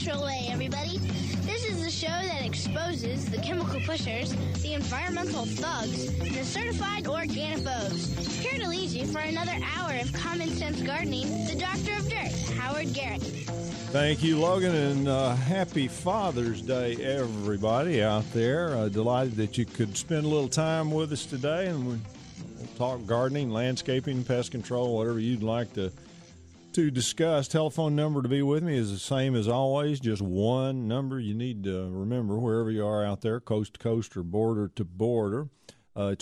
natural way, everybody. This is the show that exposes the chemical pushers, the environmental thugs, and the certified organiphobes. Here to lead you for another hour of common sense gardening, the Doctor of Dirt, Howard Garrett. Thank you, Logan, and happy Father's Day, everybody out there. Delighted that you could spend a little time with us today, and we'll talk gardening, landscaping, pest control, whatever you'd like to discuss. Telephone number to be with me is the same as always, just one number you need to remember wherever you are out there, coast to coast or border to border. It's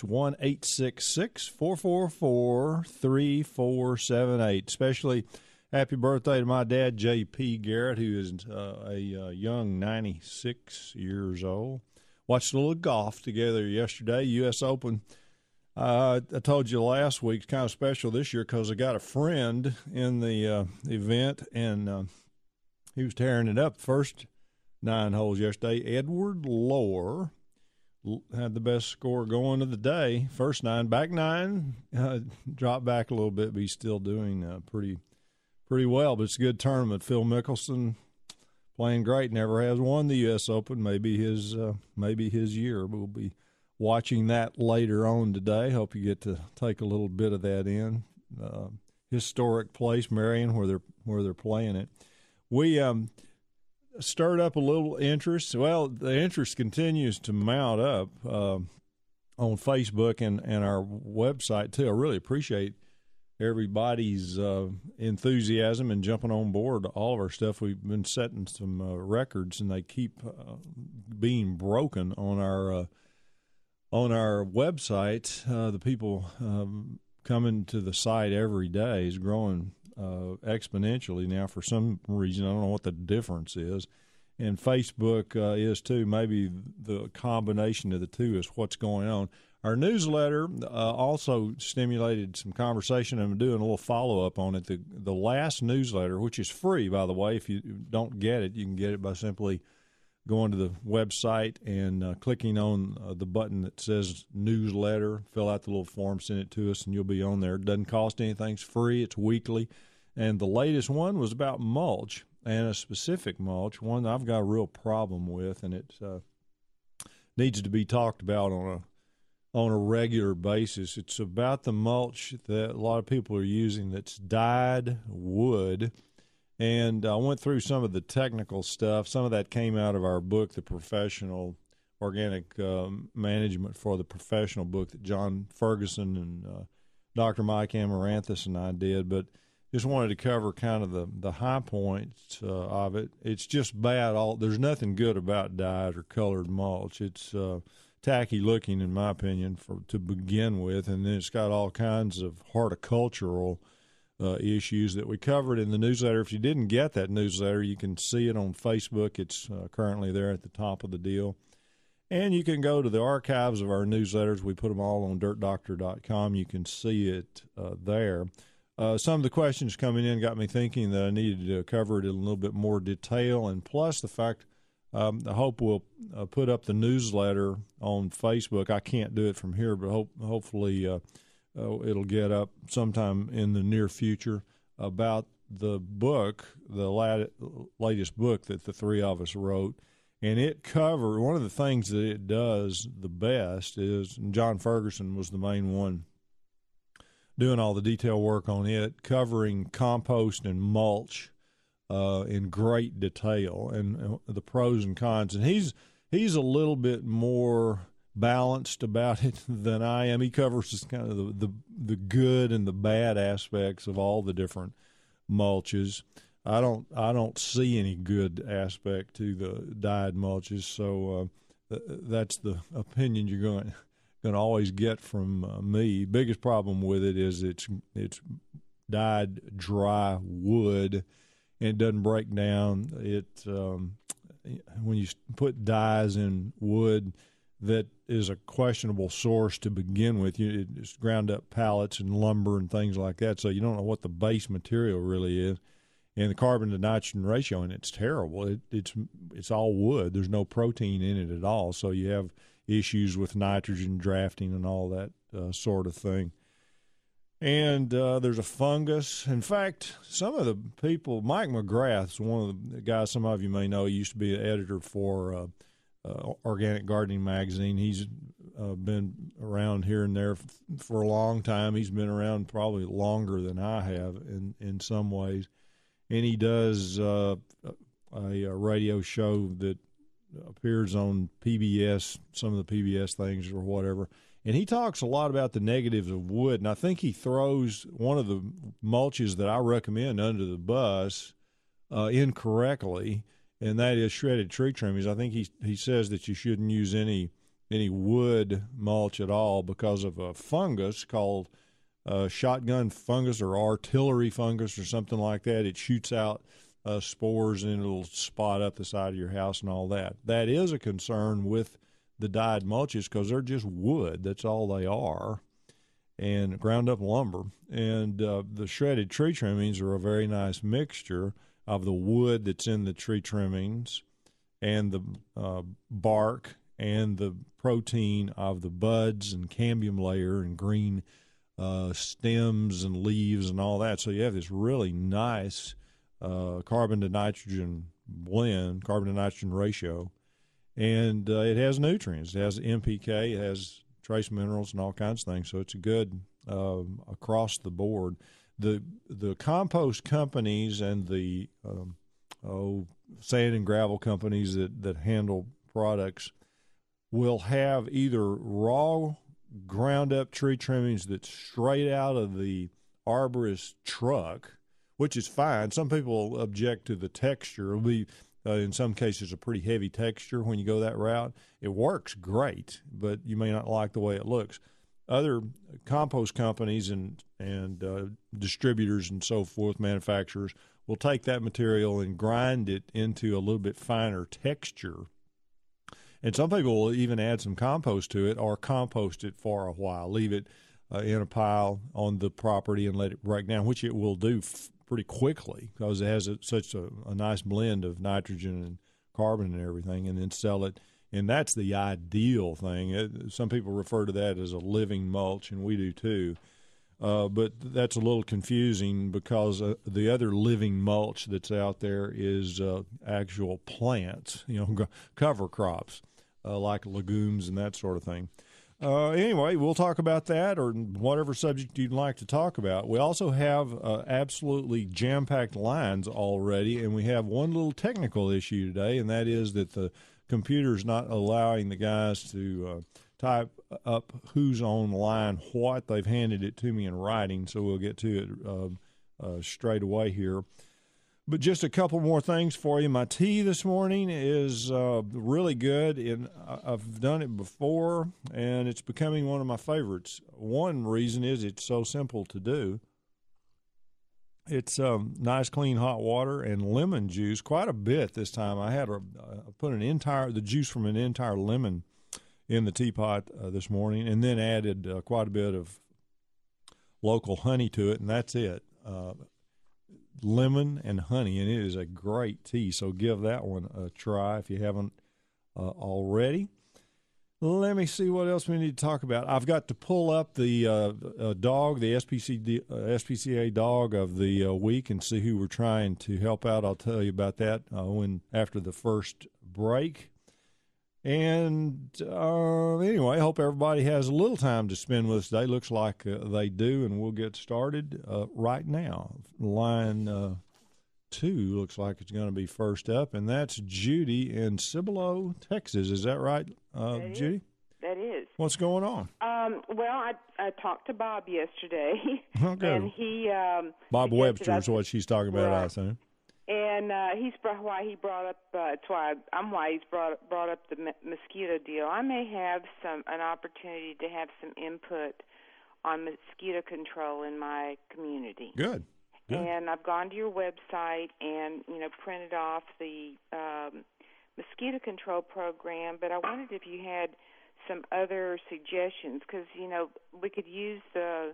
1-866-444-3478. Especially happy birthday to my dad, J.P. Garrett, who is a young 96 years old. Watched a little golf together yesterday, U.S. Open. I told you last week, it's kind of special this year because I got a friend in the event, and he was tearing it up. First 9 holes yesterday, Edward Lohr had the best score going of the day. First 9, back 9, dropped back a little bit, but he's still doing pretty well. But it's a good tournament. Phil Mickelson playing great, never has won the U.S. Open. Maybe his year. We'll be watching that later on today. Hope you get to take a little bit of that in. Historic place, Marion, where they're playing it. We stirred up a little interest. Well, the interest continues to mount up on Facebook and our website too. I really appreciate everybody's enthusiasm and jumping on board all of our stuff. We've been setting some records, and they keep being broken on our website. The people coming to the site every day is growing exponentially now for some reason. I don't know what the difference is. And Facebook is too. Maybe the combination of the two is what's going on. Our newsletter also stimulated some conversation. I'm doing a little follow-up on it. The last newsletter, which is free, by the way. If you don't get it, you can get it by simply going to the website and clicking on the button that says newsletter, fill out the little form, send it to us, and you'll be on there. It doesn't cost anything. It's free. It's weekly. And the latest one was about mulch, and a specific mulch, one that I've got a real problem with, and it needs to be talked about on a regular basis. It's about the mulch that a lot of people are using that's dyed wood. And I went through some of the technical stuff. Some of that came out of our book, The Professional Organic Management for the Professional book that John Ferguson and Dr. Mike Amaranthus and I did. But just wanted to cover kind of the high points of it. It's just bad. There's nothing good about dyed or colored mulch. It's tacky looking, in my opinion, to begin with. And then it's got all kinds of horticultural issues that we covered in the newsletter. If you didn't get that newsletter, you can see it on Facebook. It's currently there at the top of the deal. And you can go to the archives of our newsletters. We put them all on dirtdoctor.com. You can see it there. Some of the questions coming in got me thinking that I needed to cover it in a little bit more detail, and plus the fact I hope we'll put up the newsletter on Facebook. I can't do it from here, but hopefully it'll get up sometime in the near future about the book, the latest book that the three of us wrote. And one of the things that it does the best is, and John Ferguson was the main one doing all the detail work on it, covering compost and mulch in great detail and the pros and cons. And he's a little bit more balanced about it than I am. He covers just kind of the good and the bad aspects of all the different mulches. I don't see any good aspect to the dyed mulches, so that's the opinion you're going to always get from me. Biggest problem with it is it's dyed dry wood, and it doesn't break down. When you put dyes in wood that is a questionable source to begin with, it's ground up pallets and lumber and things like that, so you don't know what the base material really is. And the carbon to nitrogen ratio in it's terrible. It's all wood. There's no protein in it at all, so you have issues with nitrogen drafting and all that sort of thing. And there's a fungus. In fact, some of the people, Mike McGrath's one of the guys some of you may know. He used to be an editor for Organic Gardening Magazine. He's been around here and there for a long time. He's been around probably longer than I have in some ways. And he does a radio show that appears on PBS, some of the PBS things or whatever. And he talks a lot about the negatives of wood, and I think he throws one of the mulches that I recommend under the bus incorrectly, and that is shredded tree trimmings. I think he says that you shouldn't use any wood mulch at all because of a fungus called shotgun fungus or artillery fungus or something like that. It shoots out spores and it'll spot up the side of your house and all that. That is a concern with the dyed mulches because they're just wood. That's all they are, and ground up lumber. And the shredded tree trimmings are a very nice mixture of the wood that's in the tree trimmings and the bark and the protein of the buds and cambium layer and green stems and leaves and all that. So you have this really nice carbon to nitrogen blend, carbon to nitrogen ratio. And it has nutrients. It has NPK. It has trace minerals and all kinds of things. So it's a good across the board. The compost companies and the sand and gravel companies that handle products will have either raw ground up tree trimmings that's straight out of the arborist truck, which is fine. Some people object to the texture. It'll be in some cases a pretty heavy texture when you go that route. It works great, but you may not like the way it looks. Other compost companies and distributors and so forth, manufacturers, will take that material and grind it into a little bit finer texture. And some people will even add some compost to it or compost it for a while, leave it in a pile on the property and let it break down, which it will do pretty quickly because it has such a nice blend of nitrogen and carbon and everything, and then sell it. And that's the ideal thing. Some people refer to that as a living mulch, and we do too. But that's a little confusing because the other living mulch that's out there is actual plants, cover crops like legumes and that sort of thing. Anyway, we'll talk about that or whatever subject you'd like to talk about. We also have absolutely jam-packed lines already, and we have one little technical issue today, and that is that the computer's not allowing the guys to type up who's on line what. They've handed it to me in writing, so we'll get to it straight away here. But just a couple more things for you. My tea this morning is really good, and I've done it before, and it's becoming one of my favorites. One reason is it's so simple to do. It's nice, clean, hot water and lemon juice, quite a bit this time. I had put the juice from an entire lemon in the teapot this morning, and then added quite a bit of local honey to it, and that's it. Lemon and honey, and it is a great tea. So give that one a try if you haven't already. Let me see what else we need to talk about. I've got to pull up the dog, the SPCA dog of the week, and see who we're trying to help out. I'll tell you about that after the first break. And anyway, I hope everybody has a little time to spend with us today. Looks like they do, and we'll get started right now. Line 2 looks like it's going to be first up, and that's Judy in Cibolo, Texas. Is that right, Judy? That is. What's going on? Well, I talked to Bob yesterday, okay. And he Bob Webster is what she's talking about, right. I assume. And he's why he's brought up the mosquito deal. I may have an opportunity to have some input on mosquito control in my community. Good. And I've gone to your website and printed off the mosquito control program. But I wondered if you had some other suggestions because we could use the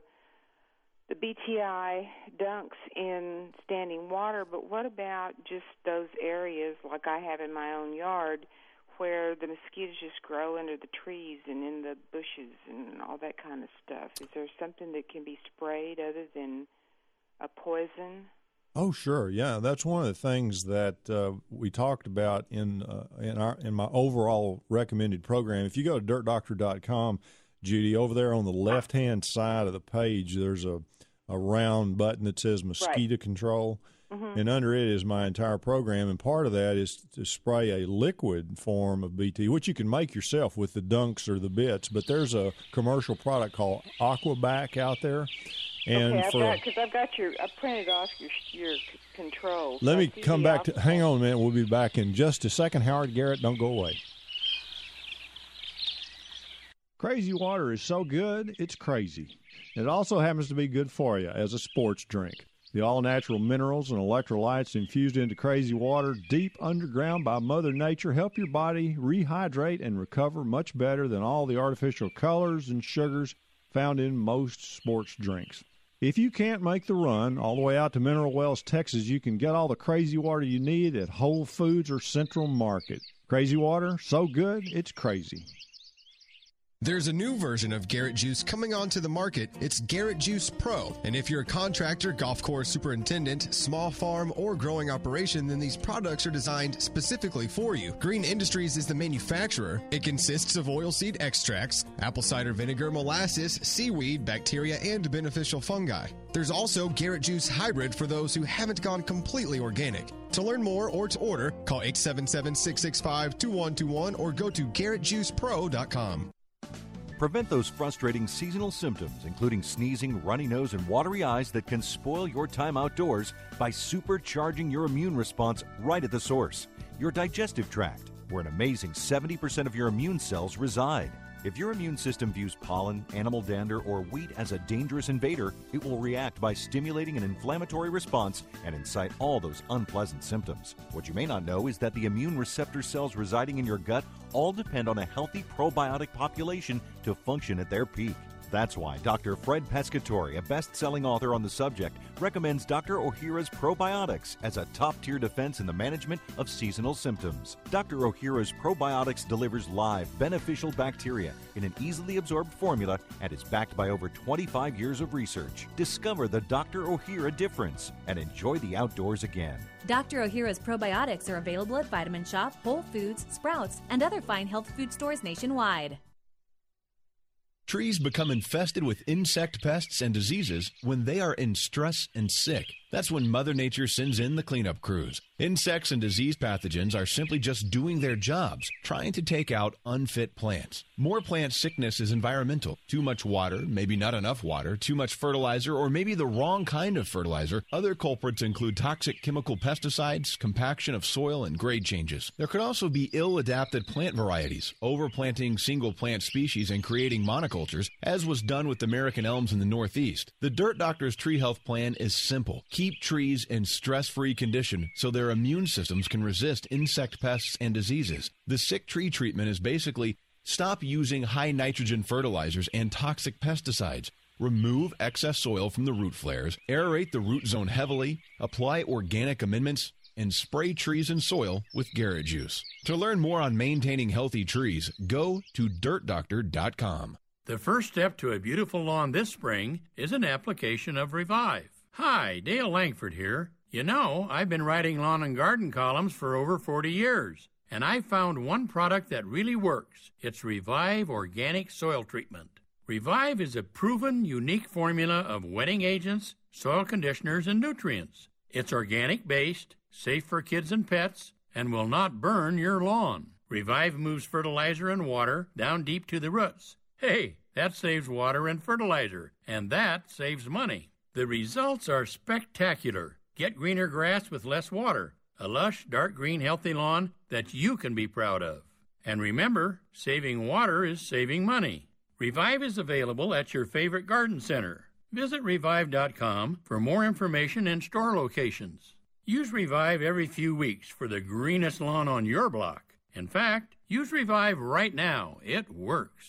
BTI dunks in standing water, but what about just those areas like I have in my own yard where the mosquitoes just grow under the trees and in the bushes and all that kind of stuff. Is there something that can be sprayed other than a poison? Oh, sure, yeah. That's one of the things that we talked about in my overall recommended program. If you go to dirtdoctor.com, Judy, over there on the left-hand side of the page, there's a round button that says mosquito control, and under it is my entire program, and part of that is to spray a liquid form of BT, which you can make yourself with the dunks or the bits, but there's a commercial product called Aquabac out there. And okay, I printed off your control. Let me come back to, hang on a minute, we'll be back in just a second. Howard Garrett, don't go away. Crazy water is so good, it's crazy. It also happens to be good for you as a sports drink. The all-natural minerals and electrolytes infused into Crazy Water deep underground by Mother Nature help your body rehydrate and recover much better than all the artificial colors and sugars found in most sports drinks. If you can't make the run all the way out to Mineral Wells, Texas, you can get all the Crazy Water you need at Whole Foods or Central Market. Crazy Water, so good, it's crazy. There's a new version of Garrett Juice coming onto the market. It's Garrett Juice Pro. And if you're a contractor, golf course superintendent, small farm, or growing operation, then these products are designed specifically for you. Green Industries is the manufacturer. It consists of oilseed extracts, apple cider vinegar, molasses, seaweed, bacteria, and beneficial fungi. There's also Garrett Juice Hybrid for those who haven't gone completely organic. To learn more or to order, call 877-665-2121 or go to GarrettJuicePro.com. Prevent those frustrating seasonal symptoms, including sneezing, runny nose, and watery eyes that can spoil your time outdoors by supercharging your immune response right at the source, your digestive tract, where an amazing 70% of your immune cells reside. If your immune system views pollen, animal dander, or wheat as a dangerous invader, it will react by stimulating an inflammatory response and incite all those unpleasant symptoms. What you may not know is that the immune receptor cells residing in your gut all depend on a healthy probiotic population to function at their peak. That's why Dr. Fred Pescatore, a best-selling author on the subject, recommends Dr. Ohhira's Probiotics as a top-tier defense in the management of seasonal symptoms. Dr. Ohhira's Probiotics delivers live, beneficial bacteria in an easily absorbed formula and is backed by over 25 years of research. Discover the Dr. Ohhira difference and enjoy the outdoors again. Dr. Ohhira's Probiotics are available at Vitamin Shop, Whole Foods, Sprouts, and other fine health food stores nationwide. Trees become infested with insect pests and diseases when they are in stress and sick. That's when Mother Nature sends in the cleanup crews. Insects and disease pathogens are simply just doing their jobs, trying to take out unfit plants. More plant sickness is environmental. Too much water, maybe not enough water, too much fertilizer, or maybe the wrong kind of fertilizer. Other culprits include toxic chemical pesticides, compaction of soil, and grade changes. There could also be ill-adapted plant varieties, overplanting single plant species and creating monocultures, as was done with American elms in the Northeast. The Dirt Doctor's Tree Health Plan is simple. Keep trees in stress-free condition so their immune systems can resist insect pests and diseases. The sick tree treatment is basically stop using high nitrogen fertilizers and toxic pesticides. Remove excess soil from the root flares, aerate the root zone heavily, apply organic amendments, and spray trees and soil with Garrett Juice. To learn more on maintaining healthy trees, go to dirtdoctor.com. The first step to a beautiful lawn this spring is an application of Revive. Hi, Dale Langford here. You know, I've been writing lawn and garden columns for over 40 years, and I found one product that really works. It's Revive Organic Soil Treatment. Revive is a proven, unique formula of wetting agents, soil conditioners, and nutrients. It's organic-based, safe for kids and pets, and will not burn your lawn. Revive moves fertilizer and water down deep to the roots. Hey, that saves water and fertilizer, and that saves money. The results are spectacular. Get greener grass with less water, a lush, dark green, healthy lawn that you can be proud of. And remember, saving water is saving money. Revive is available at your favorite garden center. Visit Revive.com for more information and store locations. Use Revive every few weeks for the greenest lawn on your block. In fact, use Revive right now. It works.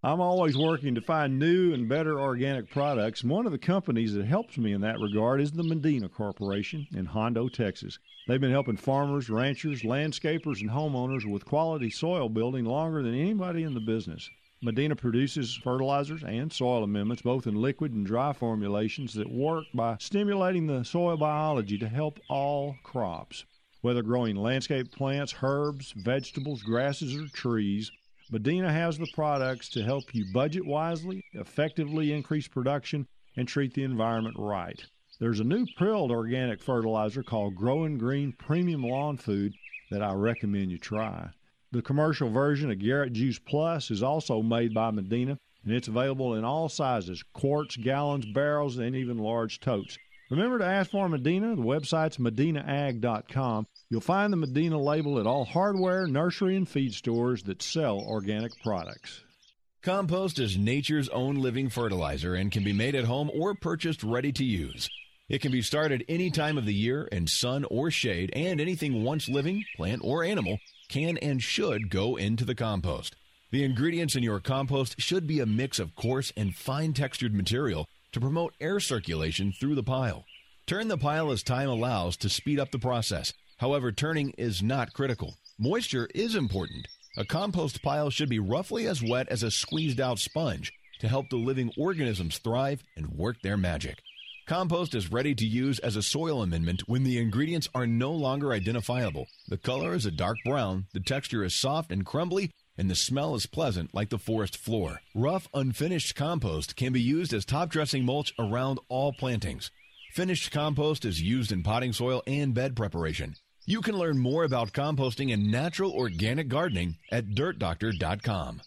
I'm always working to find new and better organic products, and one of the companies that helps me in that regard is the Medina Corporation in Hondo, Texas. They've been helping farmers, ranchers, landscapers, and homeowners with quality soil building longer than anybody in the business. Medina produces fertilizers and soil amendments, both in liquid and dry formulations, that work by stimulating the soil biology to help all crops. Whether growing landscape plants, herbs, vegetables, grasses, or trees, Medina has the products to help you budget wisely, effectively increase production, and treat the environment right. There's a new prilled organic fertilizer called Growing Green Premium Lawn Food that I recommend you try. The commercial version of Garrett Juice Plus is also made by Medina, and it's available in all sizes, quarts, gallons, barrels, and even large totes. Remember to ask for Medina. The website's medinaag.com. You'll find the Medina label at all hardware, nursery, and feed stores that sell organic products. Compost is nature's own living fertilizer and can be made at home or purchased ready to use. It can be started any time of the year in sun or shade, and anything once living, plant or animal, can and should go into the compost. The ingredients in your compost should be a mix of coarse and fine-textured material to promote air circulation through the pile. Turn the pile as time allows to speed up the process. However, turning is not critical. Moisture is important. A compost pile should be roughly as wet as a squeezed-out sponge to help the living organisms thrive and work their magic. Compost is ready to use as a soil amendment when the ingredients are no longer identifiable. The color is a dark brown, the texture is soft and crumbly, and the smell is pleasant like the forest floor. Rough, unfinished compost can be used as top dressing mulch around all plantings. Finished compost is used in potting soil and bed preparation. You can learn more about composting and natural organic gardening at dirtdoctor.com.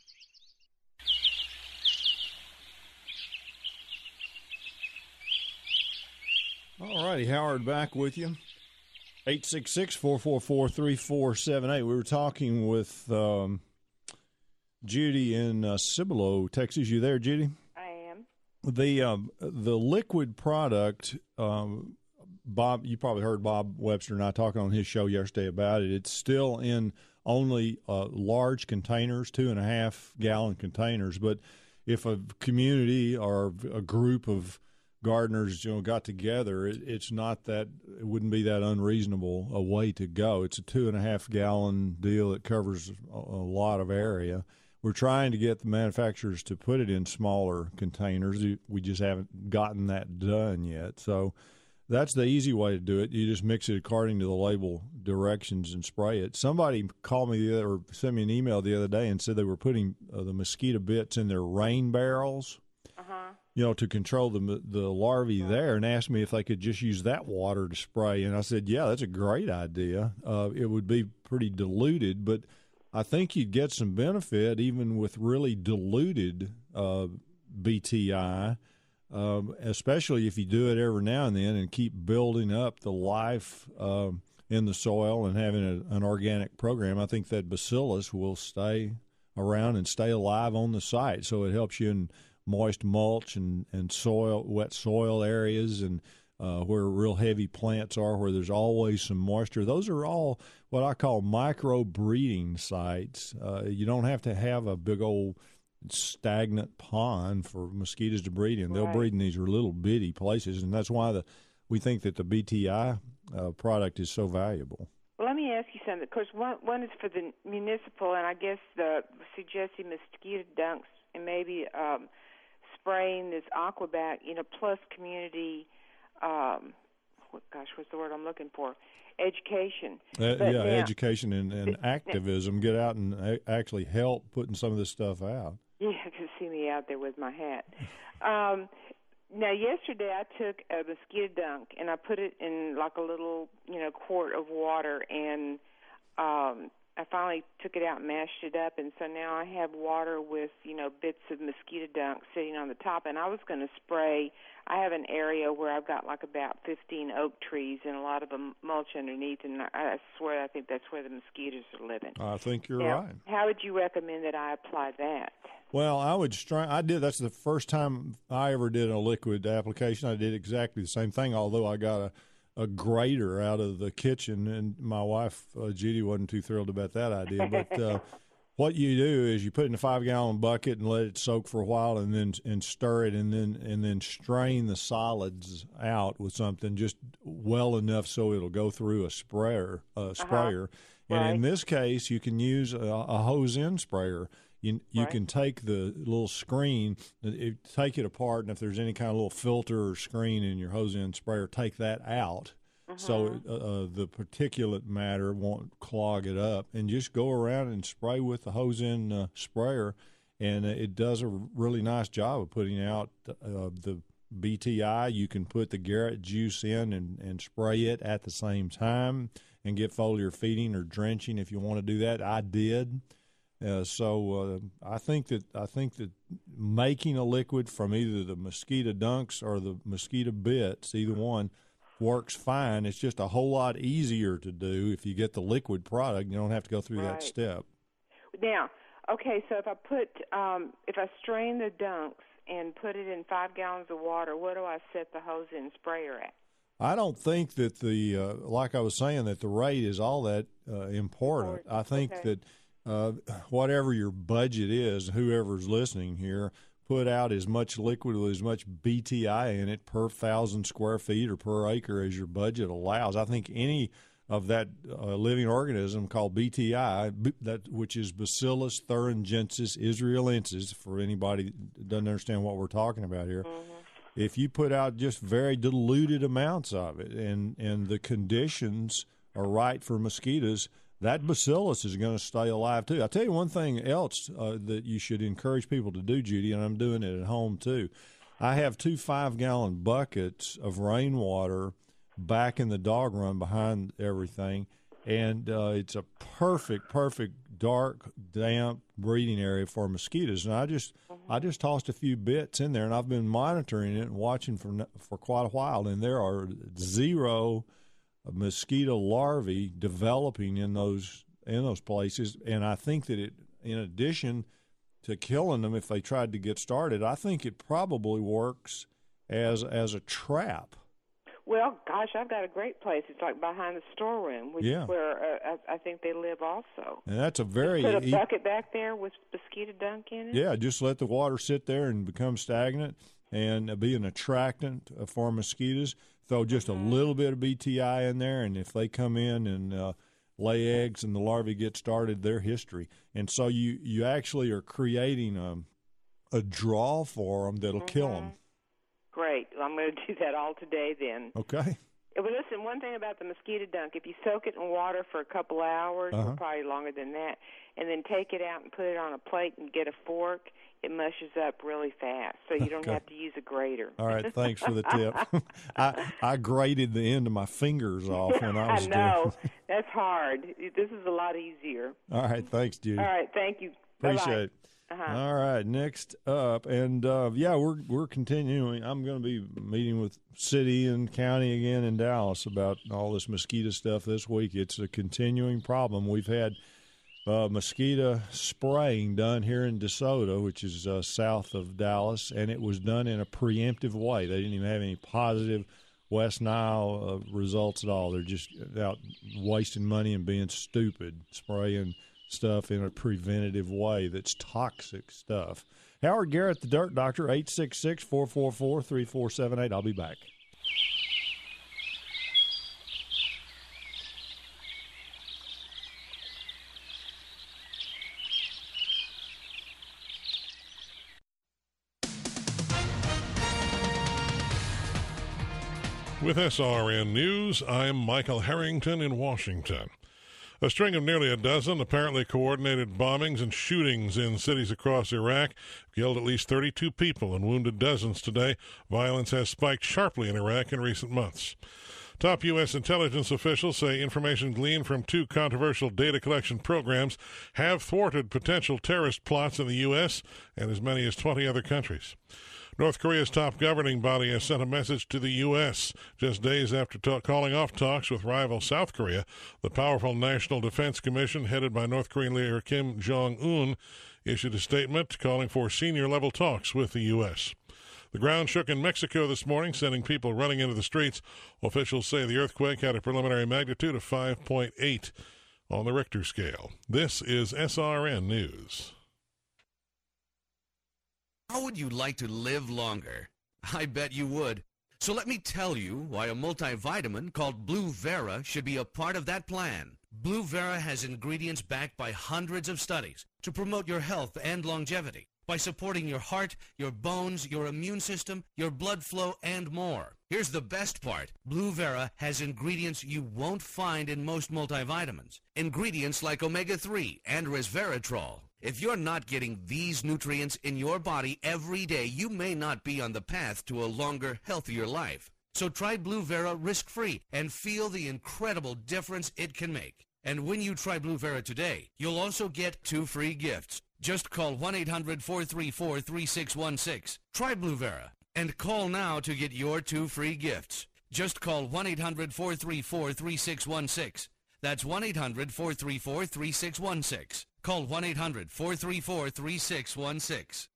All righty, Howard back with you. 866-444-3478. We were talking with Judy in Cibolo, Texas. You there, Judy? I am. The liquid product, Bob, you probably heard Bob Webster and I talking on his show yesterday about it. It's still in only large containers, 2.5-gallon containers. But if a community or a group of gardeners, got together, it wouldn't be that unreasonable a way to go. It's a 2.5-gallon deal that covers a lot of area. We're trying to get the manufacturers to put it in smaller containers. We just haven't gotten that done yet. So that's the easy way to do it. You just mix it according to the label directions and spray it. Somebody called me or sent me an email the other day and said they were putting the mosquito bits in their rain barrels. To control the larvae there, and asked me if they could just use that water to spray. And I said, yeah, that's a great idea. It would be pretty diluted, but I think you'd get some benefit even with really diluted BTI, especially if you do it every now and then and keep building up the life in the soil and having an organic program. I think that bacillus will stay around and stay alive on the site, so it helps you in moist mulch and wet soil areas, and where real heavy plants are, where there's always some moisture. Those are all what I call micro breeding sites. You don't have to have a big old stagnant pond for mosquitoes to breed in. They'll breed in these little bitty places, and that's why we think that the BTI product is so valuable. Well, let me ask you something. Of course, one is for the municipal, and I guess the suggesting mosquito dunks and maybe spraying this Aquabat, plus community, what's the word I'm looking for? Education. Education and activism. Get out and actually help putting some of this stuff out. Yeah, you can see me out there with my hat. Now, yesterday I took a mosquito dunk, and I put it in like a little, quart of water, and I finally took it out and mashed it up, and so now I have water with, bits of mosquito dunk sitting on the top, and I was going to spray. I have an area where I've got like about 15 oak trees and a lot of them mulch underneath, and I swear I think that's where the mosquitoes are living. I think you're now, right. How would you recommend that I apply that? Well, that's the first time I ever did a liquid application. I did exactly the same thing, although I got a grater out of the kitchen, and my wife, Judy, wasn't too thrilled about that idea. But what you do is you put it in a 5-gallon bucket and let it soak for a while, and then stir it, and then strain the solids out with something just well enough so it'll go through a sprayer. And Right. in this case, you can use a hose-in sprayer. You Right. can take the little screen, take it apart, and if there's any kind of little filter or screen in your hose-in sprayer, take that out. So the particulate matter won't clog it up, and just go around and spray with the hose-in sprayer, and it does a really nice job of putting out the BTI. You can put the Garrett juice in and spray it at the same time and get foliar feeding or drenching if you want to do that. I did. So I think that making a liquid from either the mosquito dunks or the mosquito bits, either one, works fine. It's just a whole lot easier to do if you get the liquid product. You don't have to go through that step. Now, okay, so if I strain the dunks and put it in 5 gallons of water, what do I set the hose-in sprayer at? I don't think that like I was saying, that the rate is all that important. I think that whatever your budget is, whoever's listening here, put out as much liquid with as much BTI in it per 1,000 square feet or per acre as your budget allows. I think any of that living organism called BTI, which is Bacillus thuringiensis israelensis, for anybody that doesn't understand what we're talking about here, if you put out just very diluted amounts of it and the conditions are right for mosquitoes, that bacillus is going to stay alive, too. I'll tell you one thing else that you should encourage people to do, Judy, and I'm doing it at home, too. I have 2 5-gallon buckets of rainwater back in the dog run behind everything, and it's a perfect dark, damp breeding area for mosquitoes. And I just tossed a few bits in there, and I've been monitoring it and watching for quite a while, and there are 0 mosquito larvae developing in those places. And I think that it, in addition to killing them if they tried to get started, I think it probably works as a trap. Well, gosh, I've got a great place. It's like behind the storeroom, which is where I think they live also. And that's a very put a bucket back there with mosquito dunk in it. Yeah, just let the water sit there and become stagnant and be an attractant for mosquitoes. Throw just a little bit of BTI in there, and if they come in and lay eggs and the larvae get started, they're history. And so you actually are creating a draw for them that'll kill them. Great. Well, I'm going to do that all today then. Okay. But listen, one thing about the mosquito dunk, if you soak it in water for a couple hours, or probably longer than that, and then take it out and put it on a plate and get a fork, it mushes up really fast, so you don't have to use a grater. All right, thanks for the tip. I grated the end of my fingers off when I was doing it. I know. That's hard. This is a lot easier. All right, thanks, Judy. All right, thank you. Appreciate it. All right, next up, and we're continuing. I'm going to be meeting with city and county again in Dallas about all this mosquito stuff this week. It's a continuing problem. We've had mosquito spraying done here in DeSoto, which is south of Dallas, and it was done in a preemptive way. They didn't even have any positive West Nile results at all. They're just out wasting money and being stupid, spraying stuff in a preventative way that's toxic stuff. Howard Garrett, the Dirt Doctor, 866-444-3478. I'll be back. With SRN News, I'm Michael Harrington in Washington. A string of nearly a dozen apparently coordinated bombings and shootings in cities across Iraq killed at least 32 people and wounded dozens today. Violence has spiked sharply in Iraq in recent months. Top U.S. intelligence officials say information gleaned from 2 controversial data collection programs have thwarted potential terrorist plots in the U.S. and as many as 20 other countries. North Korea's top governing body has sent a message to the U.S. Just days after calling off talks with rival South Korea. The powerful National Defense Commission, headed by North Korean leader Kim Jong-un, issued a statement calling for senior-level talks with the U.S. The ground shook in Mexico this morning, sending people running into the streets. Officials say the earthquake had a preliminary magnitude of 5.8. on the Richter scale. This is SRN News. How would you like to live longer? I bet you would. So let me tell you why a multivitamin called Blue Vera should be a part of that plan. Blue Vera has ingredients backed by hundreds of studies to promote your health and longevity by supporting your heart, your bones, your immune system, your blood flow, and more. Here's the best part. Blue Vera has ingredients you won't find in most multivitamins. Ingredients like omega-3 and resveratrol. If you're not getting these nutrients in your body every day, you may not be on the path to a longer, healthier life. So try Blue Vera risk-free and feel the incredible difference it can make. And when you try Blue Vera today, you'll also get 2 free gifts. Just call 1-800-434-3616. Try Blue Vera and call now to get your 2 free gifts. Just call 1-800-434-3616. That's 1-800-434-3616. Call 1-800-434-3616.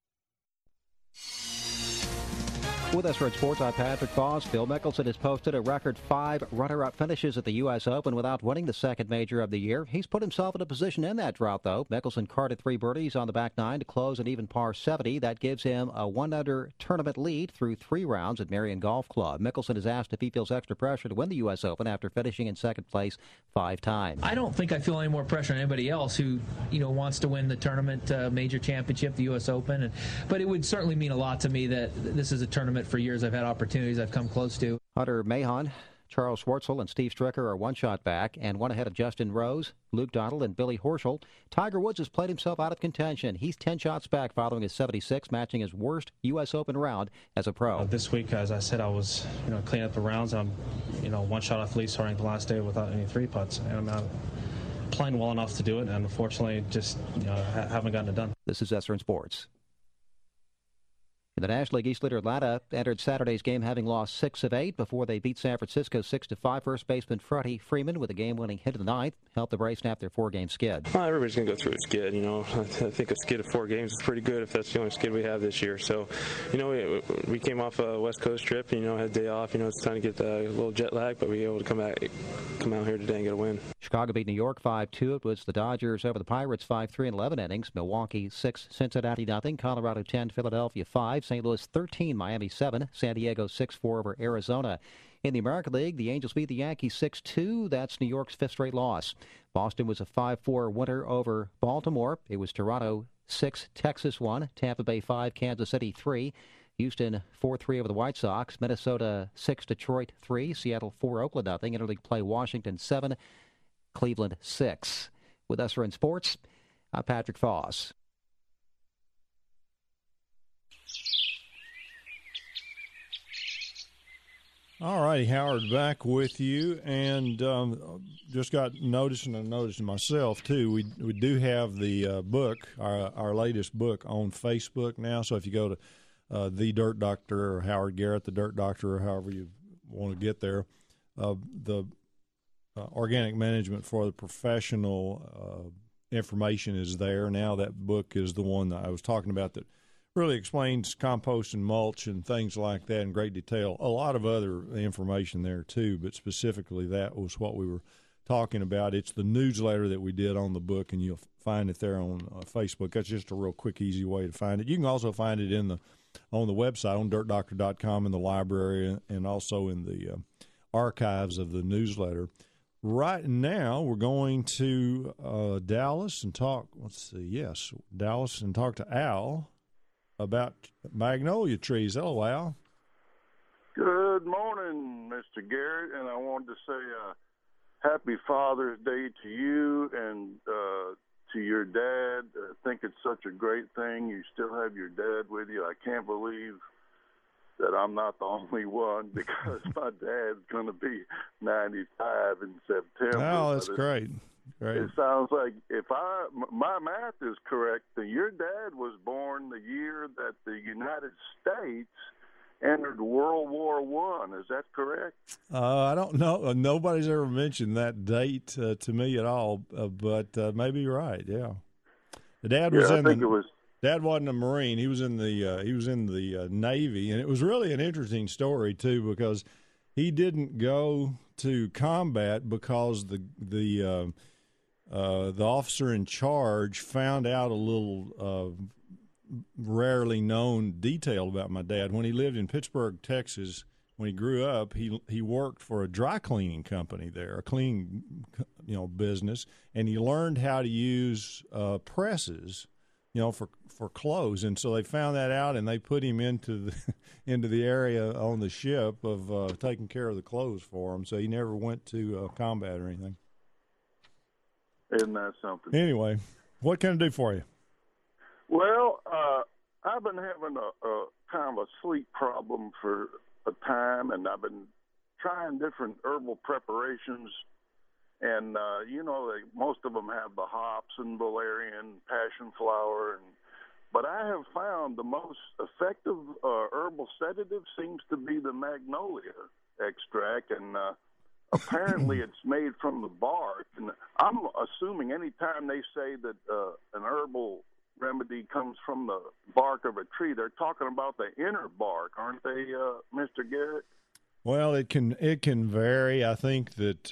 With us for Sports, I'm Patrick Foss. Phil Mickelson has posted a record 5 runner-up finishes at the U.S. Open without winning the second major of the year. He's put himself in a position in that drought, though. Mickelson carded 3 birdies on the back 9 to close an even par 70. That gives him a 1-under tournament lead through 3 rounds at Marion Golf Club. Mickelson is asked if he feels extra pressure to win the U.S. Open after finishing in second place 5 times. I don't think I feel any more pressure on anybody else who, wants to win the tournament major championship, the U.S. Open. But it would certainly mean a lot to me that this is a tournament for years I've had opportunities I've come close to. Hunter Mahon, Charles Schwartzel, and Steve Stricker are 1 shot back and 1 ahead of Justin Rose, Luke Donald, and Billy Horschel. Tiger Woods has played himself out of contention. He's 10 shots back following his 76, matching his worst U.S. Open round as a pro. This week, as I said, I was cleaning up the rounds. I'm 1 shot off lead starting the last day without any 3 putts, and I'm not playing well enough to do it, and unfortunately just haven't gotten it done. This is SRN Sports. In the National League, East leader Atlanta entered Saturday's game having lost 6 of 8 before they beat San Francisco 6-5. First baseman Freddie Freeman with a game-winning hit in the 9th helped the Braves snap their 4-game skid. Well, everybody's going to go through a skid. I think a skid of 4 games is pretty good if that's the only skid we have this year. So, we came off a West Coast trip, had a day off. It's time to get a little jet lag, but we were able to come out here today and get a win. Chicago beat New York 5-2. It was the Dodgers over the Pirates 5-3 in 11 innings. Milwaukee 6, Cincinnati nothing. Colorado 10, Philadelphia 5. St. Louis 13, Miami 7, San Diego 6-4 over Arizona. In the American League, the Angels beat the Yankees 6-2. That's New York's 5th straight loss. Boston was a 5-4 winner over Baltimore. It was Toronto 6, Texas 1, Tampa Bay 5, Kansas City 3. Houston 4-3 over the White Sox. Minnesota 6, Detroit 3, Seattle 4, Oakland nothing. Interleague play Washington 7, Cleveland 6. With us for in sports, I'm Patrick Foss. All righty, Howard, back with you, and just got noticed, and I noticed myself too. We do have the book, our latest book, on Facebook now. So if you go to the Dirt Doctor or Howard Garrett, the Dirt Doctor, or however you want to get there, the organic management for the professional information is there now. That book is the one that I was talking about that really explains compost and mulch and things like that in great detail. A lot of other information there, too, but specifically that was what we were talking about. It's the newsletter that we did on the book, and you'll find it there on Facebook. That's just a real quick, easy way to find it. You can also find it on the website, on dirtdoctor.com, in the library, and also in the archives of the newsletter. Right now, we're going to Dallas and talk to Al about magnolia trees. Hello, Al. Good morning, Mr. Garrett, and I wanted to say happy Father's Day to you and to your dad. I think it's such a great thing. You still have your dad with you. I can't believe that I'm not the only one, because my dad's going to be 95 in September. Oh, that's great. Great. It sounds like, if my math is correct, your dad was born the year that the United States entered World War I. Is that correct? I don't know. Nobody's ever mentioned that date to me at all, but maybe you're right. Yeah, the dad was Dad wasn't a Marine. He was in the Navy, and it was really an interesting story too, because he didn't go to combat because the the officer in charge found out a little rarely known detail about my dad. When he lived in Pittsburgh, Texas, when he grew up, he worked for a dry cleaning company there, a cleaning business, and he learned how to use presses, for clothes. And so they found that out, and they put him into the area on the ship of taking care of the clothes for him. So he never went to combat or anything. Isn't that something? Anyway, what can I do for you? Well, I've been having a kind of a sleep problem for a time, and I've been trying different herbal preparations. And, most of them have the hops and valerian, passion flower. But I have found the most effective herbal sedative seems to be the magnolia extract. And apparently it's made from the bark. And I'm assuming any time they say that an herbal remedy comes from the bark of a tree, they're talking about the inner bark, aren't they, Mr. Garrett? Well, it can vary. I think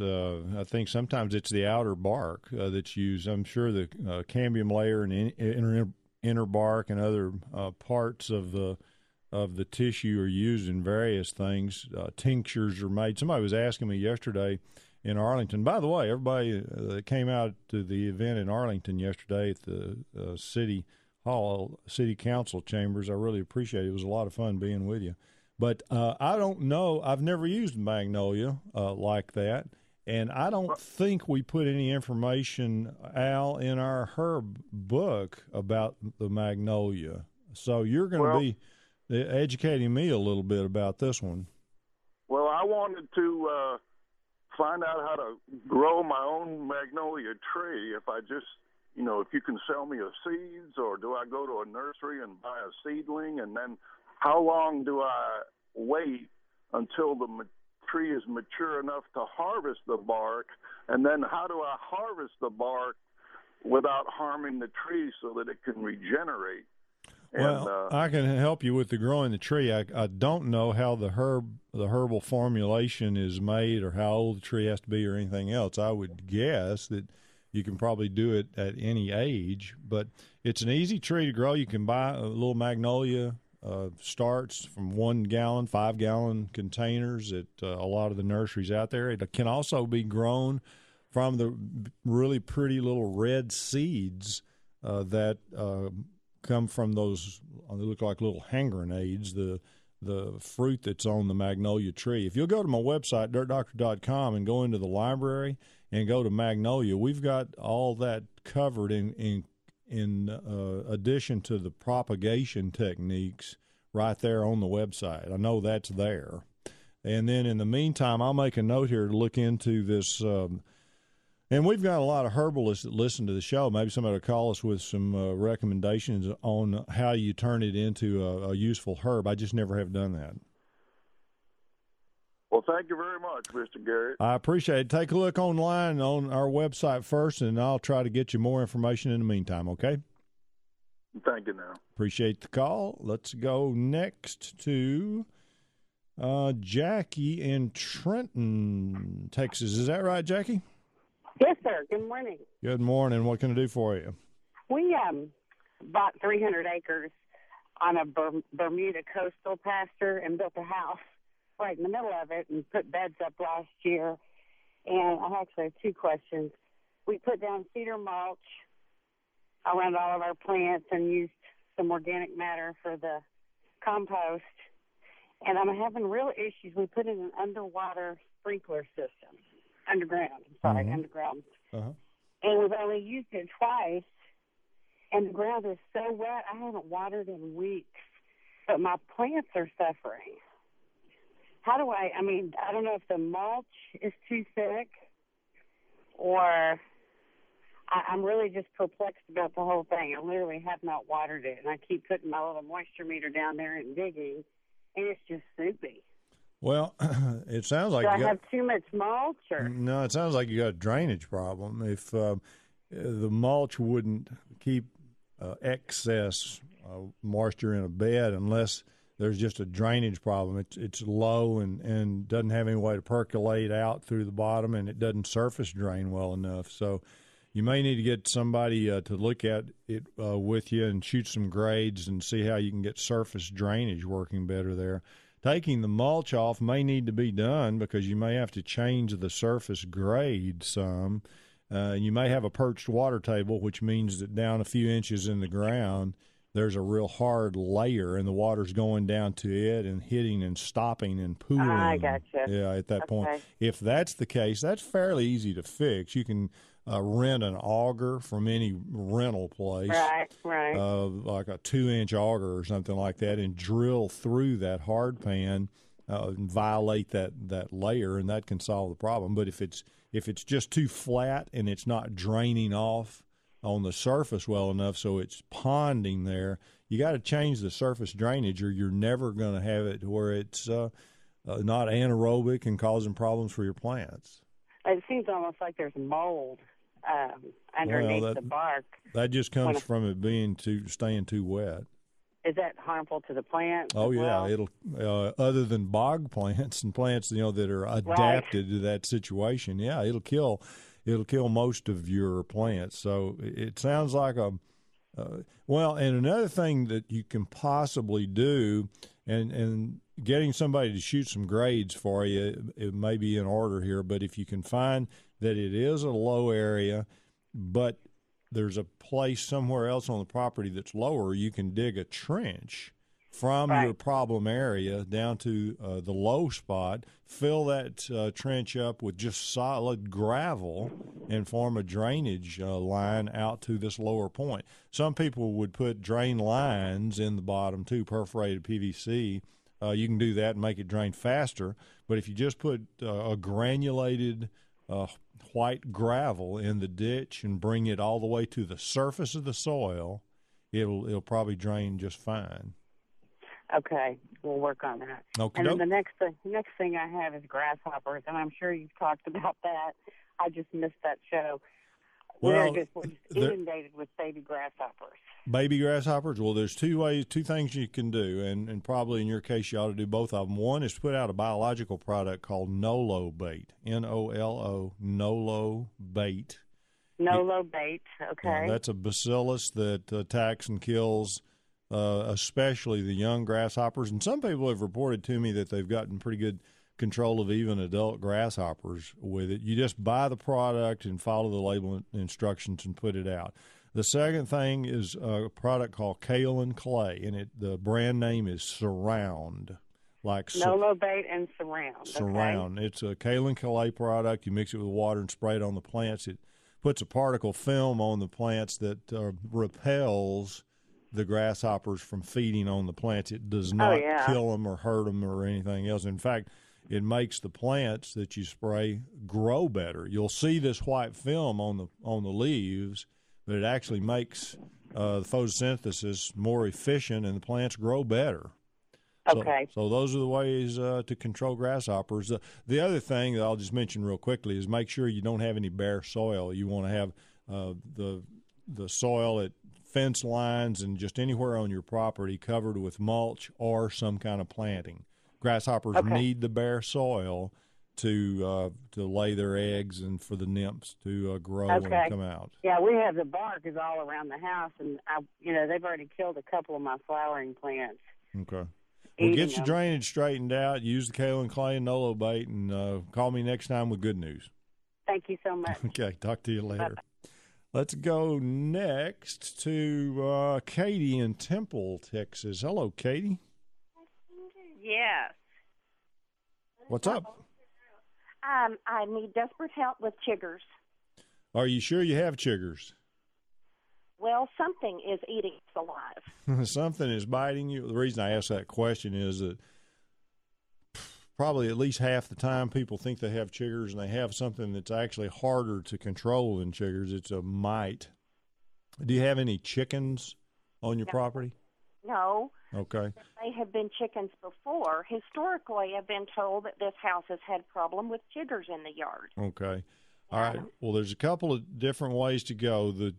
sometimes it's the outer bark that's used. I'm sure the cambium layer and inner bark and other parts of the tissue are used in various things. Tinctures are made. Somebody was asking me yesterday in Arlington. By the way, everybody that came out to the event in Arlington yesterday at the City Hall, City Council chambers, I really appreciate it. It was a lot of fun being with you. But I don't know. I've never used magnolia like that, and I don't think we put any information, Al, in our herb book about the magnolia. So you're going to be educating me a little bit about this one. Well, I wanted to find out how to grow my own magnolia tree. If I just, if you can sell me a seeds, or do I go to a nursery and buy a seedling, and then how long do I wait until the tree is mature enough to harvest the bark? And then how do I harvest the bark without harming the tree so that it can regenerate? Well, I can help you with the growing the tree. I don't know how the herbal formulation is made, or how old the tree has to be, or anything else. I would guess that you can probably do it at any age, but it's an easy tree to grow. You can buy a little magnolia starts from 1 gallon, 5 gallon containers at a lot of the nurseries out there. It can also be grown from the really pretty little red seeds that come from those. They look like little hand grenades. The fruit that's on the magnolia tree. If you'll go to my website, dirtdoctor.com, and go into the library and go to magnolia, we've got all that covered in addition to the propagation techniques right there on the website. I know that's there. And then in the meantime, I'll make a note here to look into this. And we've got a lot of herbalists that listen to the show. Maybe somebody will call us with some recommendations on how you turn it into a useful herb. I just never have done that. Well, thank you very much, Mr. Garrett. I appreciate it. Take a look online on our website first, and I'll try to get you more information in the meantime, okay? Thank you now. Appreciate the call. Let's go next to Jackie in Trenton, Texas. Is that right, Jackie? Yes, sir. Good morning. Good morning. What can I do for you? We bought 300 acres on a Bermuda coastal pasture and built a house right in the middle of it and put beds up last year. And I actually have two questions. We put down cedar mulch around all of our plants and used some organic matter for the compost. And I'm having real issues. We put in an underwater sprinkler system. Underground. Uh-huh. And we've only used it twice, and the ground is so wet, I haven't watered in weeks. But my plants are suffering. How do I don't know if the mulch is too thick, or I'm really just perplexed about the whole thing. I literally have not watered it, and I keep putting my little moisture meter down there and digging, and it's just soupy. Well, it sounds like do I have too much mulch? Or? No, it sounds like you got a drainage problem. If the mulch wouldn't keep excess moisture in a bed unless there's just a drainage problem. It's low and doesn't have any way to percolate out through the bottom, and it doesn't surface drain well enough. So you may need to get somebody to look at it with you and shoot some grades and see how you can get surface drainage working better there. Taking the mulch off may need to be done because you may have to change the surface grade some. You may have a perched water table, which means that down a few inches in the ground, there's a real hard layer, and the water's going down to it and hitting and stopping and pooling. I gotcha. Yeah, at that point. If that's the case, that's fairly easy to fix. You can rent an auger from any rental place. Right. Like a 2-inch auger or something like that, and drill through that hard pan and violate that layer, and that can solve the problem. But if it's just too flat and it's not draining off on the surface well enough so it's ponding there, you got to change the surface drainage, or you're never going to have it where it's not anaerobic and causing problems for your plants. It seems almost like there's mold underneath the bark. That just comes from it being staying too wet. Is that harmful to the plant? Oh, yeah. Well? It'll other than bog plants and plants that are adapted to that situation. Yeah, it'll kill most of your plants. So it sounds like well, and another thing that you can possibly do, and getting somebody to shoot some grades for you, it may be in order here, but if you can find that it is a low area, but there's a place somewhere else on the property that's lower, you can dig a trench from your problem area down to the low spot, fill that trench up with just solid gravel and form a drainage line out to this lower point. Some people would put drain lines in the bottom too, perforated PVC. You can do that and make it drain faster, but if you just put a granulated white gravel in the ditch and bring it all the way to the surface of the soil, it'll probably drain just fine. Okay, we'll work on that. Okay. And then the next thing I have is grasshoppers, and I'm sure you've talked about that. I just missed that show. Well, we're just inundated with baby grasshoppers. Baby grasshoppers? Well, there's two things you can do, and probably in your case you ought to do both of them. One is to put out a biological product called Nolo Bait, Nolo, Nolo Bait. Nolo Bait, okay. That's a bacillus that attacks and kills especially the young grasshoppers. And some people have reported to me that they've gotten pretty good control of even adult grasshoppers with it. You just buy the product and follow the label instructions and put it out. The second thing is a product called Kale and Clay, and the brand name is Surround. Like Nolo Bait and Surround. Surround. Okay. It's a Kale and Clay product. You mix it with water and spray it on the plants. It puts a particle film on the plants that repels the grasshoppers from feeding on the plants. It does not kill them or hurt them or anything else. In fact, it makes the plants that you spray grow better. You'll see this white film on the leaves, but it actually makes the photosynthesis more efficient and the plants grow better. Okay. So those are the ways to control grasshoppers. The other thing that I'll just mention real quickly is make sure you don't have any bare soil. You want to have the soil at fence lines and just anywhere on your property covered with mulch or some kind of planting. Grasshoppers need the bare soil to lay their eggs and for the nymphs to grow and come out. Yeah, we have the bark is all around the house, and they've already killed a couple of my flowering plants. Okay. Well, get your drainage straightened out. Use the Kale and Clay and Nolo Bait, and call me next time with good news. Thank you so much. Okay, talk to you later. Bye-bye. Let's go next to Katie in Temple, Texas. Hello, Katie. Yes. What's up? I need desperate help with chiggers. Are you sure you have chiggers? Well, something is eating us alive. Something is biting you. The reason I ask that question is that probably at least half the time people think they have chiggers, and they have something that's actually harder to control than chiggers. It's a mite. Do you have any chickens on your property? No. Okay. They have been chickens before. Historically, I've been told that this house has had problem with chiggers in the yard. Okay. All right. Well, there's a couple of different ways to go. The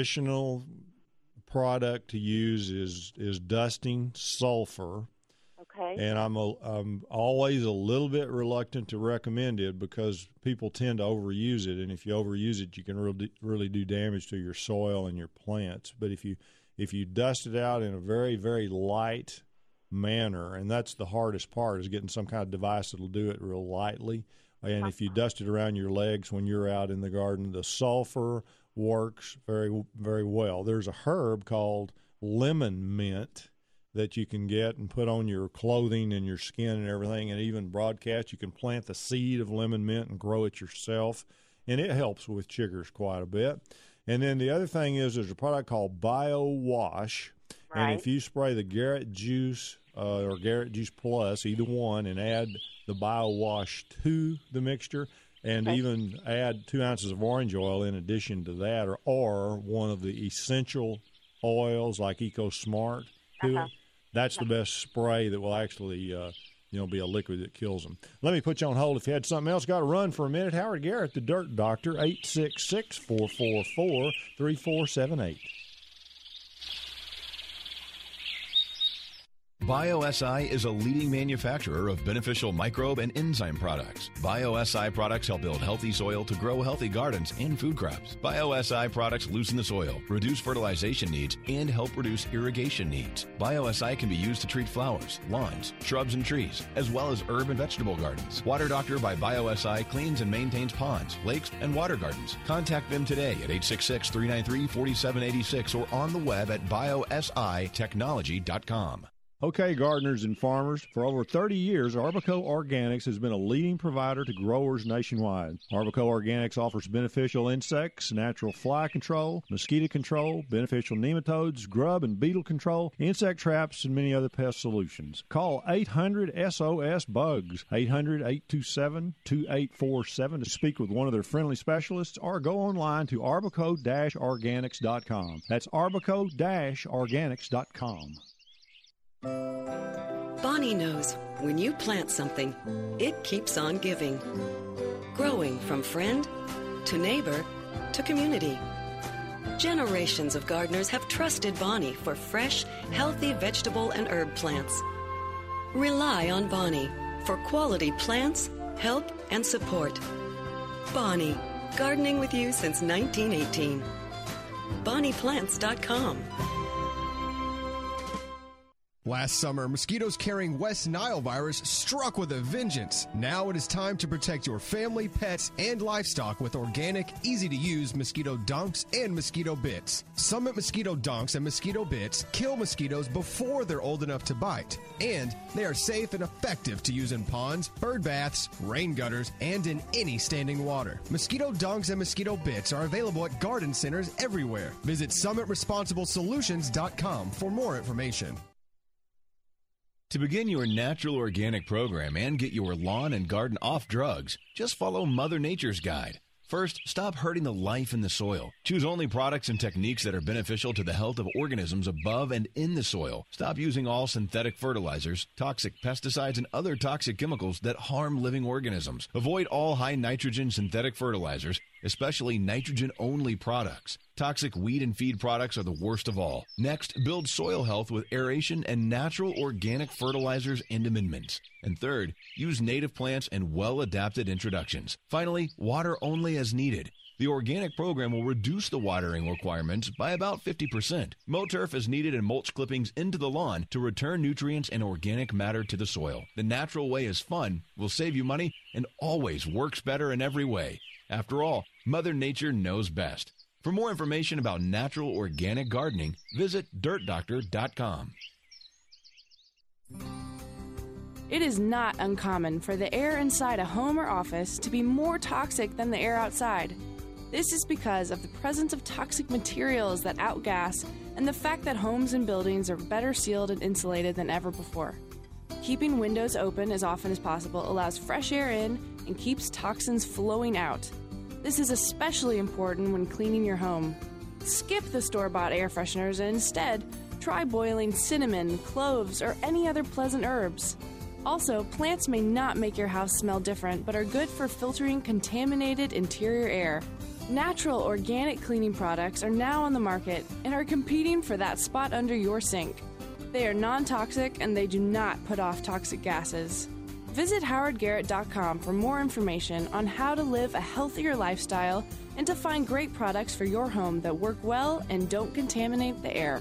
traditional product to use is dusting sulfur. Okay. And I'm always a little bit reluctant to recommend it because people tend to overuse it, and if you overuse it, you can really do damage to your soil and your plants. But if you dust it out in a very, very light manner, and that's the hardest part, is getting some kind of device that'll do it real lightly. And if you dust it around your legs when you're out in the garden, the sulfur works very, very well. There's a herb called lemon mint that you can get and put on your clothing and your skin and everything, and even broadcast. You can plant the seed of lemon mint and grow it yourself, and it helps with chiggers quite a bit. And then the other thing is there's a product called BioWash, and if you spray the Garrett Juice or Garrett Juice Plus, either one, and add the BioWash to the mixture, and even add 2 ounces of orange oil in addition to that, or one of the essential oils like EcoSmart to it, that's the best spray that will actually be a liquid that kills them. Let me put you on hold. If you had something else, got to run for a minute. Howard Garrett, the Dirt Doctor, 866-444-3478. BioSI is a leading manufacturer of beneficial microbe and enzyme products. BioSI products help build healthy soil to grow healthy gardens and food crops. BioSI products loosen the soil, reduce fertilization needs, and help reduce irrigation needs. BioSI can be used to treat flowers, lawns, shrubs, and trees, as well as herb and vegetable gardens. Water Doctor by BioSI cleans and maintains ponds, lakes, and water gardens. Contact them today at 866-393-4786 or on the web at biositechnology.com. Okay, gardeners and farmers, for over 30 years, Arbico Organics has been a leading provider to growers nationwide. Arbico Organics offers beneficial insects, natural fly control, mosquito control, beneficial nematodes, grub and beetle control, insect traps, and many other pest solutions. Call 800-SOS-BUGS, 800-827-2847 to speak with one of their friendly specialists, or go online to arbico-organics.com. That's arbico-organics.com. Bonnie knows when you plant something, it keeps on giving. Growing from friend to neighbor to community. Generations of gardeners have trusted Bonnie for fresh, healthy vegetable and herb plants. Rely on Bonnie for quality plants, help, and support. Bonnie, gardening with you since 1918. BonniePlants.com. Last summer, mosquitoes carrying West Nile virus struck with a vengeance. Now it is time to protect your family, pets, and livestock with organic, easy-to-use mosquito dunks and mosquito bits. Summit mosquito dunks and mosquito bits kill mosquitoes before they're old enough to bite. And they are safe and effective to use in ponds, bird baths, rain gutters, and in any standing water. Mosquito dunks and mosquito bits are available at garden centers everywhere. Visit SummitResponsibleSolutions.com for more information. To begin your natural organic program and get your lawn and garden off drugs, just follow Mother Nature's guide. First, stop hurting the life in the soil. Choose only products and techniques that are beneficial to the health of organisms above and in the soil. Stop using all synthetic fertilizers, toxic pesticides, and other toxic chemicals that harm living organisms. Avoid all high nitrogen synthetic fertilizers, especially nitrogen-only products. Toxic weed and feed products are the worst of all. Next, build soil health with aeration and natural organic fertilizers and amendments. And third, use native plants and well-adapted introductions. Finally, water only as needed. The organic program will reduce the watering requirements by about 50%. Mow turf is needed and mulch clippings into the lawn to return nutrients and organic matter to the soil. The natural way is fun, will save you money, and always works better in every way. After all, Mother Nature knows best. For more information about natural organic gardening, visit dirtdoctor.com. It is not uncommon for the air inside a home or office to be more toxic than the air outside. This is because of the presence of toxic materials that outgas and the fact that homes and buildings are better sealed and insulated than ever before. Keeping windows open as often as possible allows fresh air in and keeps toxins flowing out. This is especially important when cleaning your home. Skip the store-bought air fresheners and instead try boiling cinnamon, cloves, or any other pleasant herbs. Also, plants may not make your house smell different, but are good for filtering contaminated interior air. Natural organic cleaning products are now on the market and are competing for that spot under your sink. They are non-toxic and they do not put off toxic gases. Visit howardgarrett.com for more information on how to live a healthier lifestyle and to find great products for your home that work well and don't contaminate the air.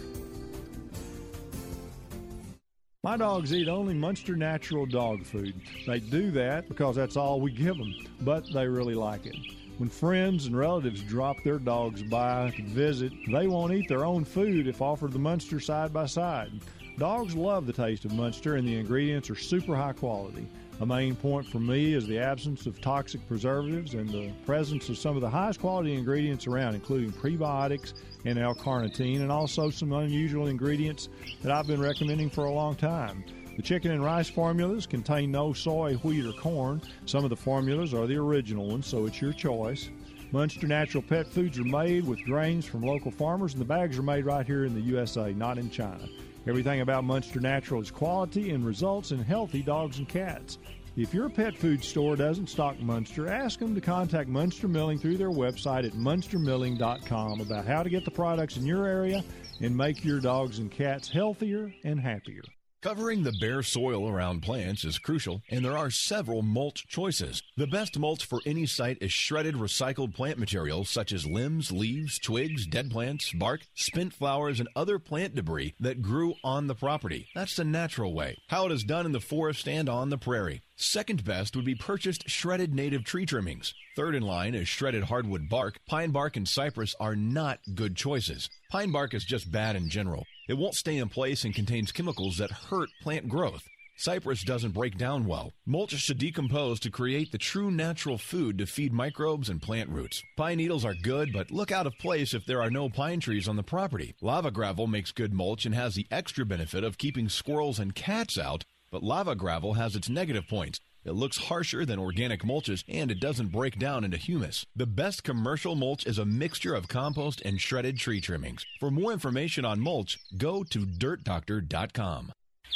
My dogs eat only Munster Natural dog food. They do that because that's all we give them, but they really like it. When friends and relatives drop their dogs by to visit, they won't eat their own food if offered the Munster side by side. Dogs love the taste of Munster, and the ingredients are super high quality. A main point for me is the absence of toxic preservatives and the presence of some of the highest quality ingredients around, including prebiotics and L-carnitine, and also some unusual ingredients that I've been recommending for a long time. The chicken and rice formulas contain no soy, wheat, or corn. Some of the formulas are the original ones, so it's your choice. Munster Natural pet foods are made with grains from local farmers, and the bags are made right here in the USA, not in China. Everything about Munster Natural is quality and results in healthy dogs and cats. If your pet food store doesn't stock Munster, ask them to contact Munster Milling through their website at munstermilling.com about how to get the products in your area and make your dogs and cats healthier and happier. Covering the bare soil around plants is crucial, and there are several mulch choices. The best mulch for any site is shredded recycled plant materials such as limbs, leaves, twigs, dead plants, bark, spent flowers, and other plant debris that grew on the property. That's the natural way, how it is done in the forest and on the prairie. Second best would be purchased shredded native tree trimmings. Third in line is shredded hardwood bark. Pine bark and cypress are not good choices. Pine bark is just bad in general. It won't stay in place and contains chemicals that hurt plant growth. Cypress doesn't break down well. Mulch should decompose to create the true natural food to feed microbes and plant roots. Pine needles are good, but look out of place if there are no pine trees on the property. Lava gravel makes good mulch and has the extra benefit of keeping squirrels and cats out, but lava gravel has its negative points. It looks harsher than organic mulches, and it doesn't break down into humus. The best commercial mulch is a mixture of compost and shredded tree trimmings. For more information on mulch, go to dirtdoctor.com.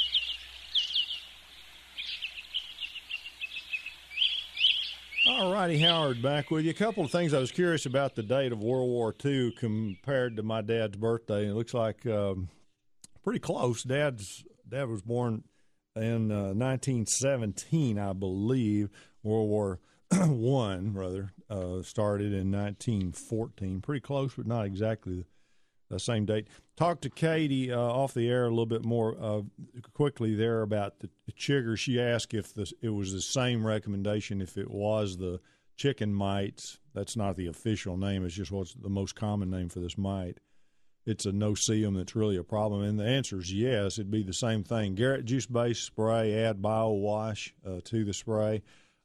All righty, Howard, back with you. A couple of things I was curious about the date of World War II compared to my dad's birthday. It looks like pretty close. Dad was born in 1917, I believe. World War I, started in 1914. Pretty close, but not exactly the same date. Talked to Katie off the air a little bit more quickly there about the chigger. She asked if it was the same recommendation if it was the chicken mites. That's not the official name. It's just what's the most common name for this mite. It's a no-see-um that's really a problem. And the answer is yes. It'd be the same thing. Garrett juice-based spray, add BioWash to the spray,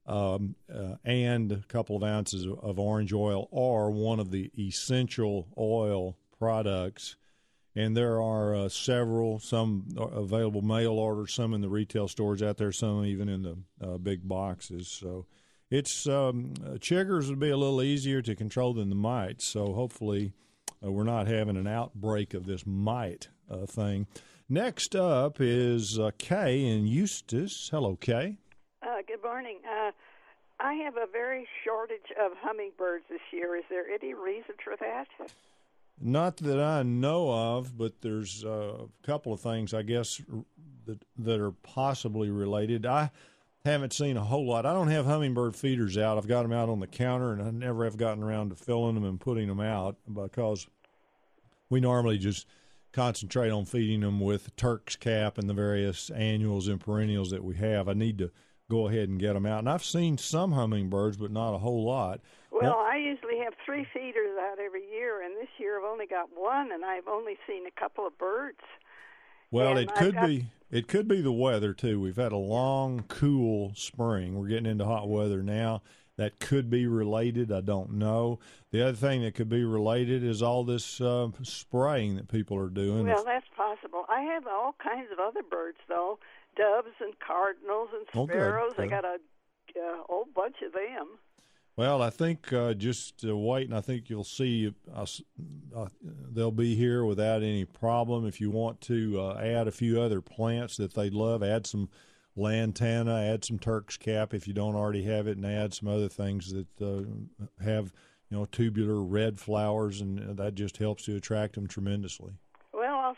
and a couple of ounces of orange oil are one of the essential oil products. And there are several, some available mail orders, some in the retail stores out there, some even in the big boxes. So it's chiggers would be a little easier to control than the mites. So hopefully we're not having an outbreak of this mite thing. Next up is Kay in Eustis. Hello, Kay. Good morning. I have a very shortage of hummingbirds this year. Is there any reason for that? Not that I know of, but there's a couple of things, I guess, that are possibly related. I haven't seen a whole lot. I don't have hummingbird feeders out. I've got them out on the counter, and I never have gotten around to filling them and putting them out because we normally just concentrate on feeding them with Turk's cap and the various annuals and perennials that we have. I need to go ahead and get them out. And I've seen some hummingbirds, but not a whole lot. Well, I usually have 3 feeders out every year, and this year I've only got 1, and I've only seen a couple of birds. Well, it could be the weather too. We've had a long, cool spring. We're getting into hot weather now. That could be related. I don't know. The other thing that could be related is all this spraying that people are doing. Well, that's possible. I have all kinds of other birds, though, doves and cardinals and sparrows. Okay. I got a whole bunch of them. Well, I think just wait, and I think you'll see they'll be here without any problem. If you want to add a few other plants that they love, add some lantana, add some Turk's cap if you don't already have it, and add some other things that have tubular red flowers, and that just helps to attract them tremendously. Well, I'll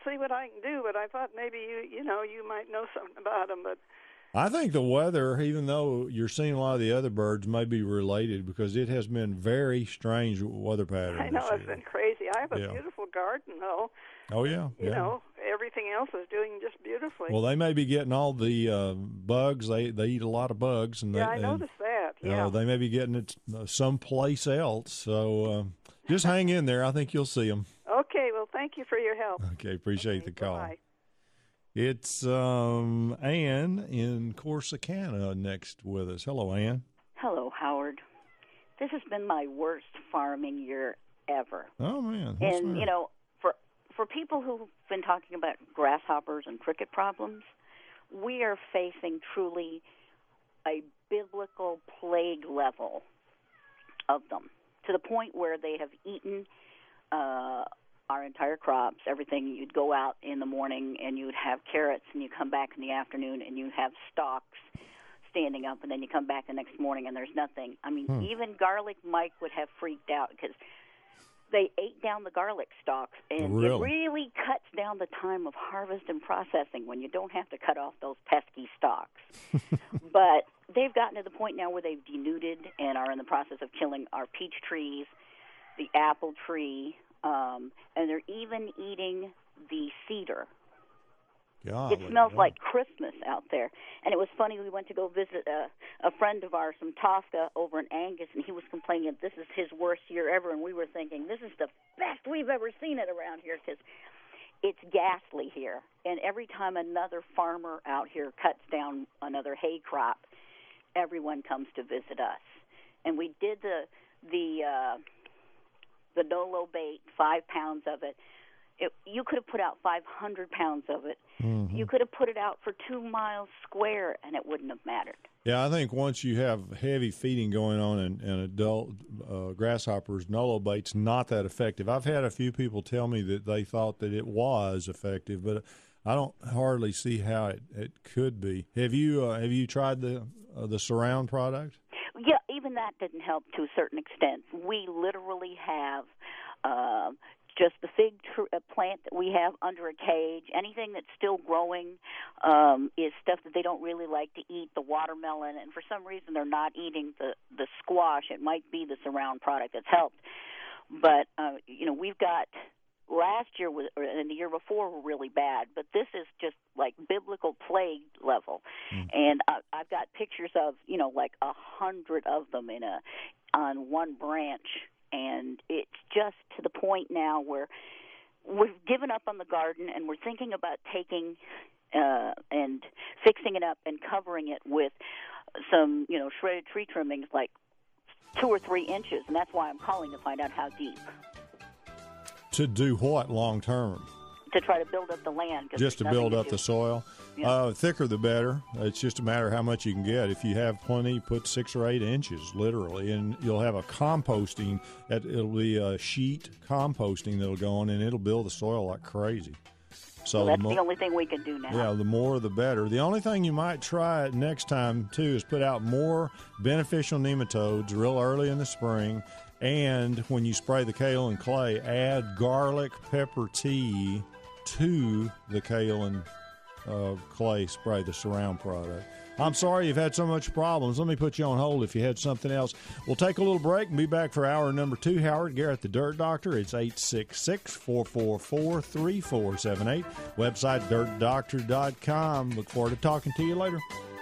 see what I can do, but I thought maybe you might know something about them. But I think the weather, even though you're seeing a lot of the other birds, may be related because it has been very strange weather patterns. I know it's been crazy. I have a beautiful garden, though. Oh, yeah. You know, everything else is doing just beautifully. Well, they may be getting all the bugs. They eat a lot of bugs. And I noticed that, yeah. They may be getting it someplace else. So just hang in there. I think you'll see them. Okay, well, thank you for your help. Okay, appreciate the call. Bye. It's Ann in Corsicana next with us. Hello, Ann. Hello, Howard. This has been my worst farming year ever. Oh, man. And, you know, for people who've been talking about grasshoppers and cricket problems, we are facing truly a biblical plague level of them, to the point where they have eaten our entire crops, everything. You'd go out in the morning and you'd have carrots, and you come back in the afternoon and you have stalks standing up, and then you come back the next morning and there's nothing. I mean, even garlic Mike would have freaked out because they ate down the garlic stalks, and it really cuts down the time of harvest and processing when you don't have to cut off those pesky stalks. But they've gotten to the point now where they've denuded and are in the process of killing our peach trees, the apple tree, and they're even eating the cedar. God, it smells like Christmas out there. And it was funny, we went to go visit a friend of ours from Tosca over in Angus, and he was complaining that this is his worst year ever, and we were thinking, this is the best we've ever seen it around here, because it's ghastly here. And every time another farmer out here cuts down another hay crop, everyone comes to visit us. And we did the Nolo bait, 5 pounds of it. You could have put out 500 pounds of it. Mm-hmm. You could have put it out for 2 miles square, and it wouldn't have mattered. Yeah, I think once you have heavy feeding going on and adult grasshoppers, Nolo bait's not that effective. I've had a few people tell me that they thought that it was effective, but I don't hardly see how it could be. Have you tried the Surround product? Yeah, even that didn't help to a certain extent. We literally have just the fig plant that we have under a cage. Anything that's still growing is stuff that they don't really like to eat, the watermelon, and for some reason they're not eating the squash. It might be the Surround product that's helped. But, we've got last year and the year before were really bad, but this is just like biblical plague level. And I've got pictures of, like 100 of them on one branch. And it's just to the point now where we've given up on the garden, and we're thinking about taking and fixing it up and covering it with some, shredded tree trimmings, like 2 or 3 inches. And that's why I'm calling to find out how deep. To do what long term? To try to build up the land. Just to build up the soil? Yeah. Thicker the better. It's just a matter of how much you can get. If you have plenty, put 6 or 8 inches, literally, and you'll have a composting. It'll be a sheet composting that'll go on, and it'll build the soil like crazy. So that's the only thing we can do now. Yeah, the more the better. The only thing you might try next time, too, is put out more beneficial nematodes real early in the spring. And when you spray the kale and clay, add garlic pepper tea to the kale and clay spray, the Surround product. I'm sorry you've had so much problems. Let me put you on hold if you had something else. We'll take a little break and be back for hour number 2. Howard Garrett, the Dirt Doctor. It's 866-444-3478. Website dirtdoctor.com. Look forward to talking to you later.